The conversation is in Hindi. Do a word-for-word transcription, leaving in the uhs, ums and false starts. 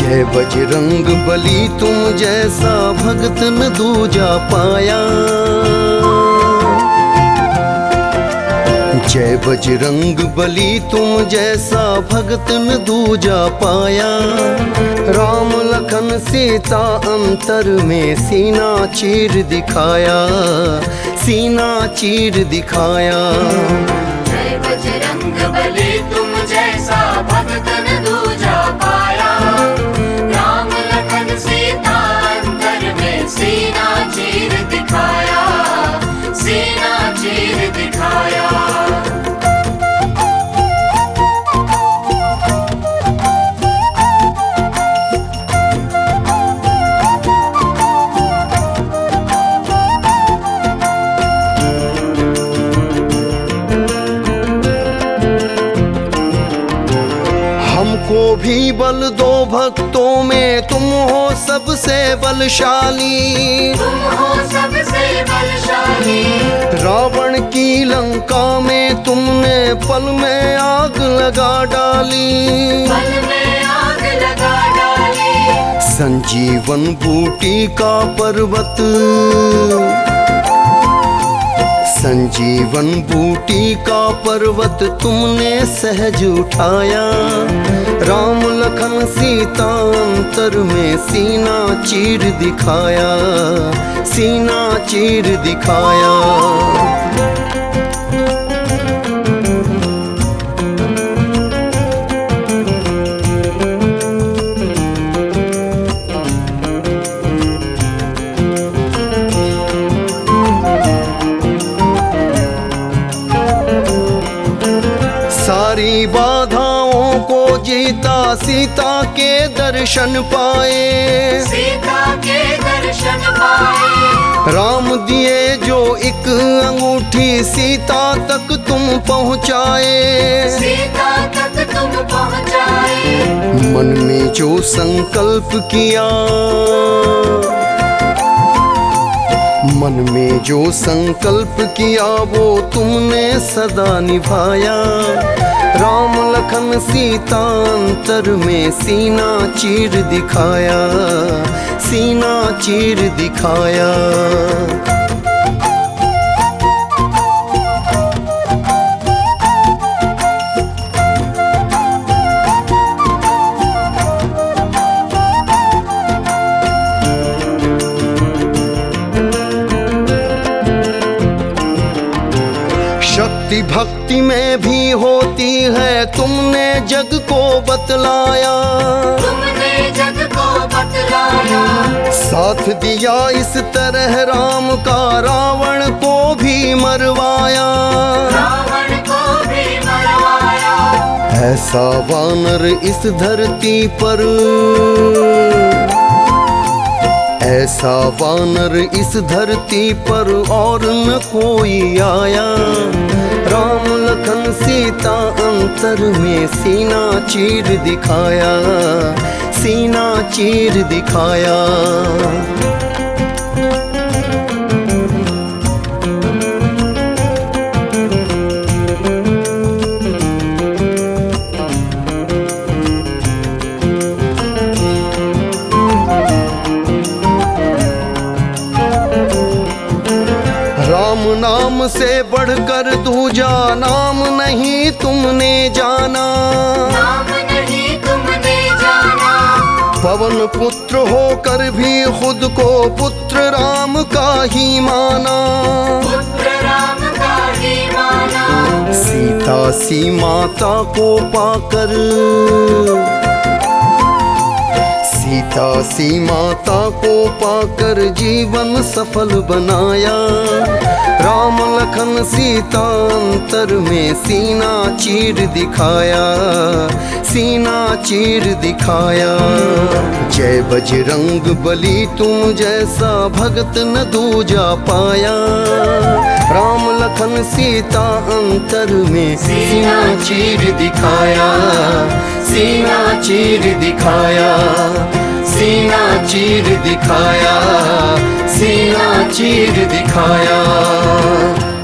जय बजरंग बली तुम जैसा भगत न दूजा पाया। जय बजरंग बली तुम जैसा भगत न दूजा पाया। राम लखन सीता अंतर में सीना चीर दिखाया, सीना चीर दिखाया। जय बजरंग बली तुम जैसा भगत न दूजा पाया। राम लखन सीता अंतर में सीना चीर दिखाया, सीना चीर दिखाया। हमको भी बल दो भक्तों में, तुम हो सबसे बलशाली। तुम हो सबसे बलशाली। रावण की लंका में तुमने पल में आग लगा डाली, पल में आग लगा डाली। संजीवन बूटी का पर्वत, संजीवन बूटी का पर्वत तुमने सहज उठाया। राम लखन सीता अंतर में सीना चीर दिखाया, सीना चीर दिखाया। सारी बाधाओं को जीता, सीता के दर्शन पाए, सीता के दर्शन पाए। राम दिए जो एक अंगूठी सीता तक तुम पहुँचाए, सीता तक तुम पहुँचाए। मन में जो संकल्प किया, मन में जो संकल्प किया वो तुमने सदा निभाया। राम लखन सीता अंतर में सीना चीर दिखाया, सीना चीर दिखाया। शक्ति भक्ति में भी होती है तुमने जग को बतलाया, तुमने जग को बतलाया। साथ दिया इस तरह राम का रावण को भी मरवाया, रावण को भी मरवाया। ऐसा वानर इस धरती पर, ऐसा वानर इस धरती पर और न कोई आया। राम लखन सीता अंतर में सीना चीर दिखाया, सीना चीर दिखाया। राम नाम से बढ़कर दूजा नाम नहीं तुमने जाना, नाम नहीं तुमने जाना। पवन पुत्र होकर भी खुद को पुत्र राम का ही माना, पुत्र राम का ही माना। सीता सी माता को पाकर, सीता सी माता को पाकर जीवन सफल बनाया। राम लखन सीता अंतर में सीना चीर दिखाया, सीना चीर दिखाया। जय बजरंग बली तुम जैसा भगत न दूजा पाया। राम लखन सीता अंतर में सीना चीर दिखाया, सीना चीर दिखाया, सीना चीर दिखाया, सीना चीर दिखाया।